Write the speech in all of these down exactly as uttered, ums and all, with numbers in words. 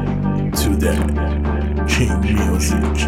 today. King Music.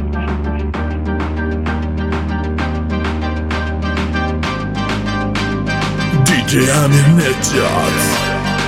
디제이 아민 네자트.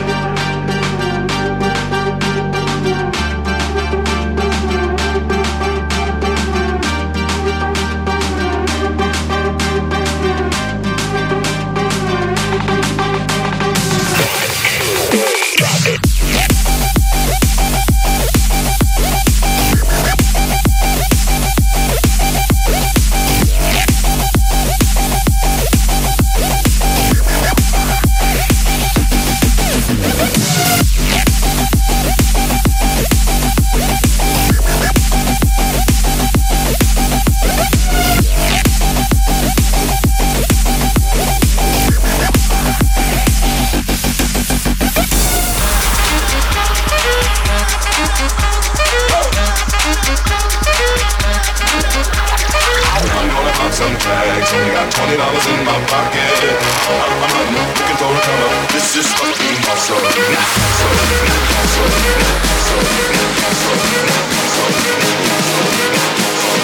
Some tags, only got twenty dollars in my pocket. I'm, I'm not looking for a come up. This is fucking awesome. Awesome, awesome, awesome, awesome, awesome.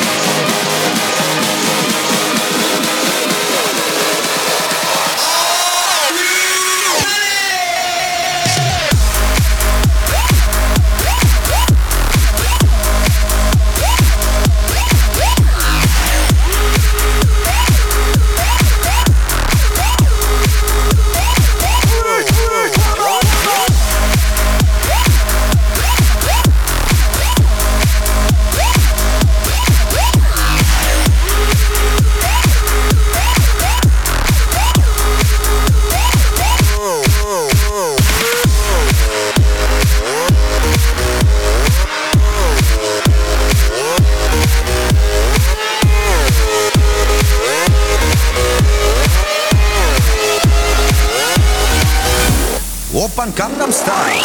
오빤 강남스타일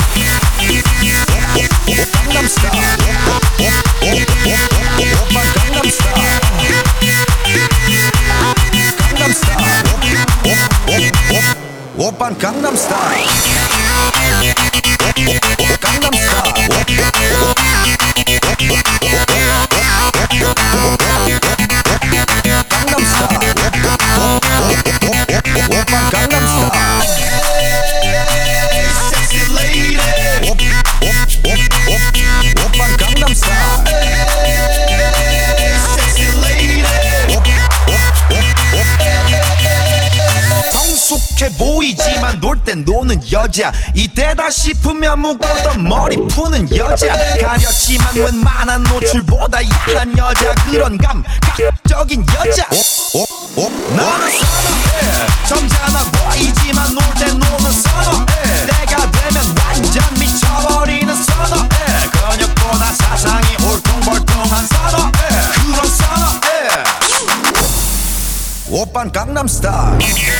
강남스타일 오빤 강남스타일 강남스타일 오빤 강남스타일 강남스타일 오빤 강남스타일 오빤 강남스타일 Sexy lady 성숙해 보이지만 놀 땐 노는 여자 이때다 싶으면 묶었던 머리 푸는 여자 가렸지만 웬만한 노출보다 야한 여자 그런 감각적인 여자 나는 선호해 점잖아 보이지만 놀 땐 노는 선호해 때가 되면 완전 미쳐버리는 선호해 근육보다 사상이 울퉁불퉁한 선호해 그런 선호해 오빤 강남스타일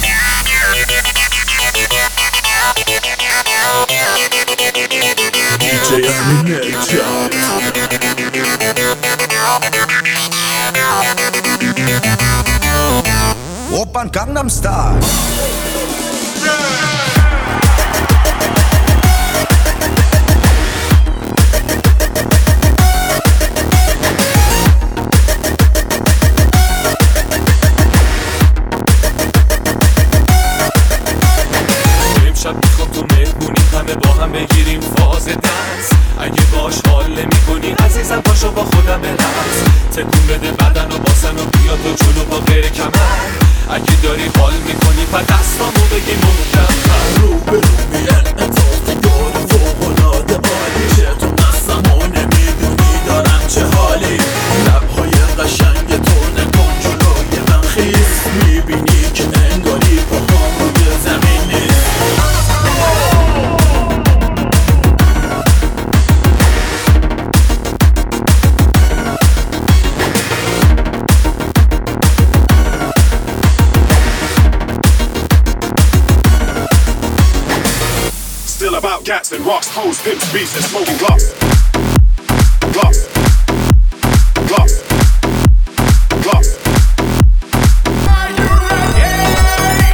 디제이 아민 네자트. 오빤 강남스타일 امشب میخوام تو مهمونی همه با هم بگیریم فاز دنس اگه باش حال نمی‌کنی عزیزم پاشو با خودم برقص تکون بده بدن و باسن و بیا تو جلو با غیر کمر اگه داری حال میکنی پس دستامو بگی محکم رو به رو میرن اتفاقیات فوق‌العاده عالی چه تو مستم و نمیدونی دارم چه حالی لبهای قشنگ تو نکن جلوی من خیس میبینی که انگاری پاهام روی زمین نیست Still about gats and rocks, hoes, pimps, beats, and smoking glass. Glass. Glass. Glass. Are you ready?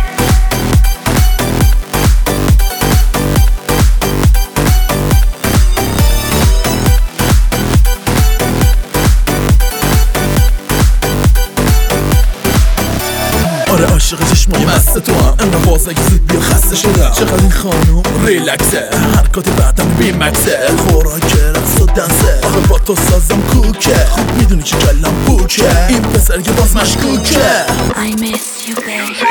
باز اگه زود بیا خسته شدم. چقدر این خانوم ریلکسه، حرکات بعدم بی مکسه، خوراک رقص و دنسه، آخه با تو سازم کوکه. خوب میدونی که کلم بوکه، این پسر که باز مشکوکه. I miss you baby.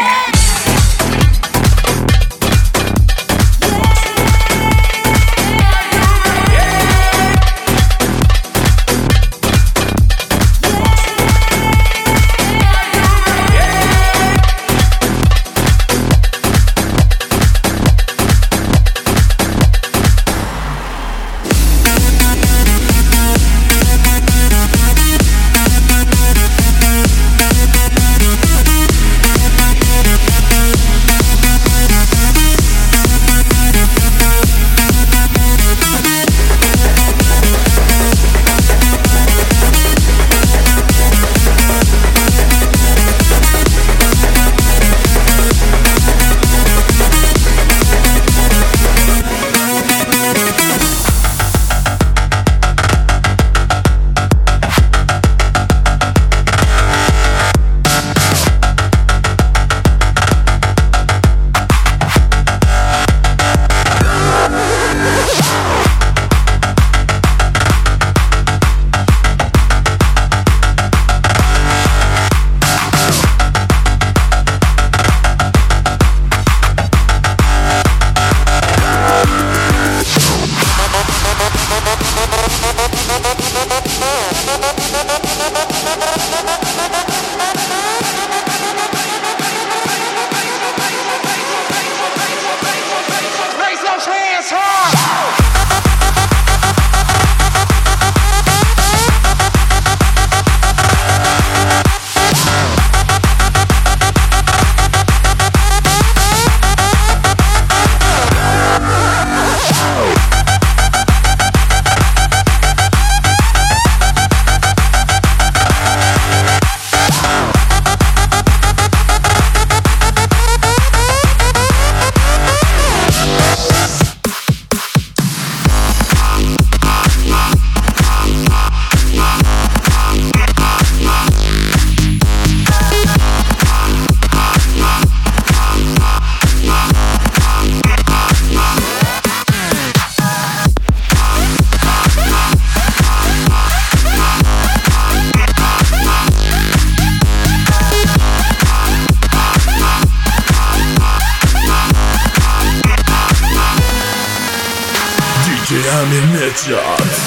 D J Amir Necat.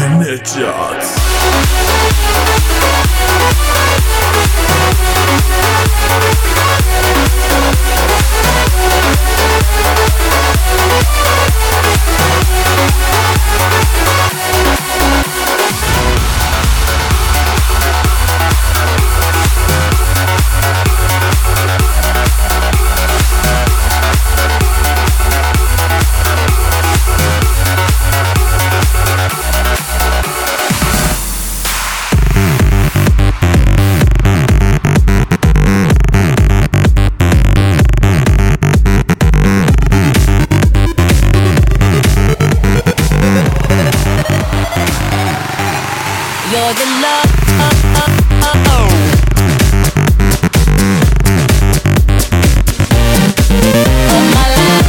نجات. You're the love of my life.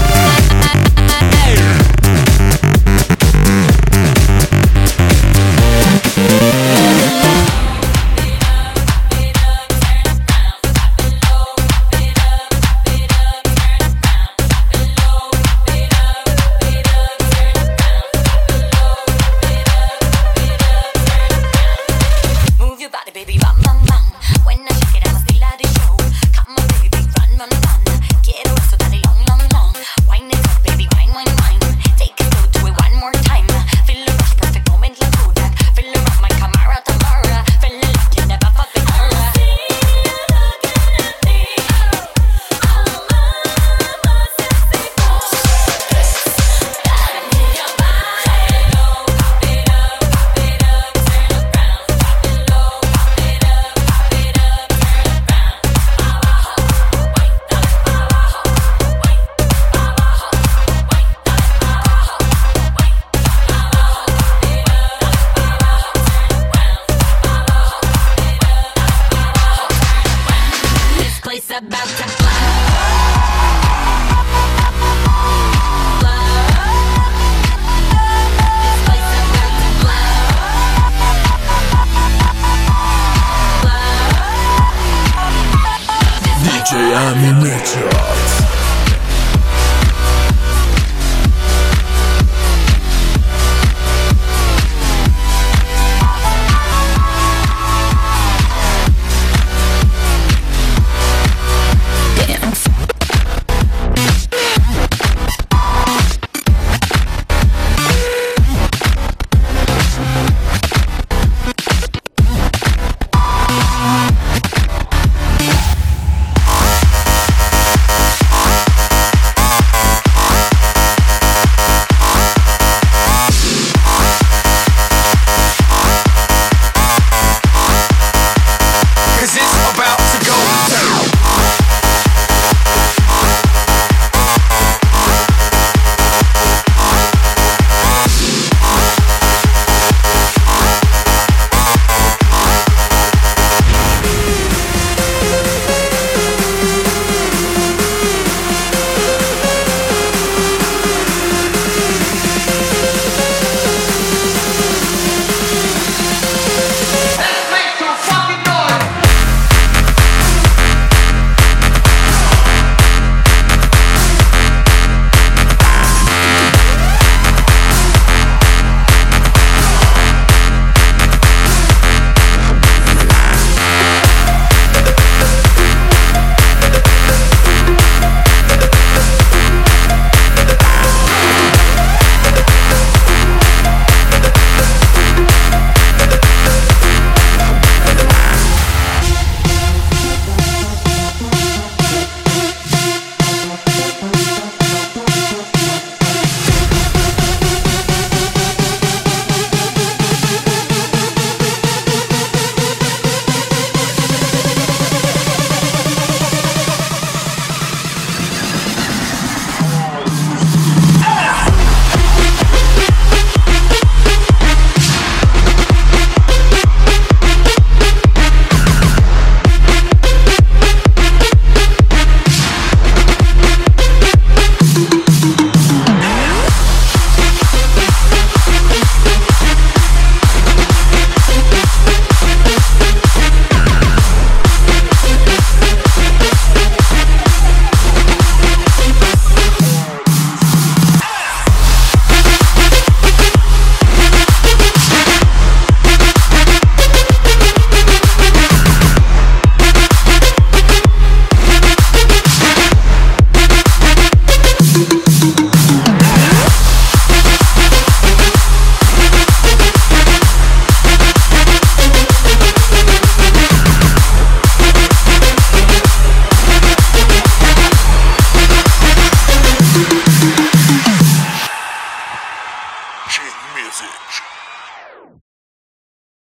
King Music.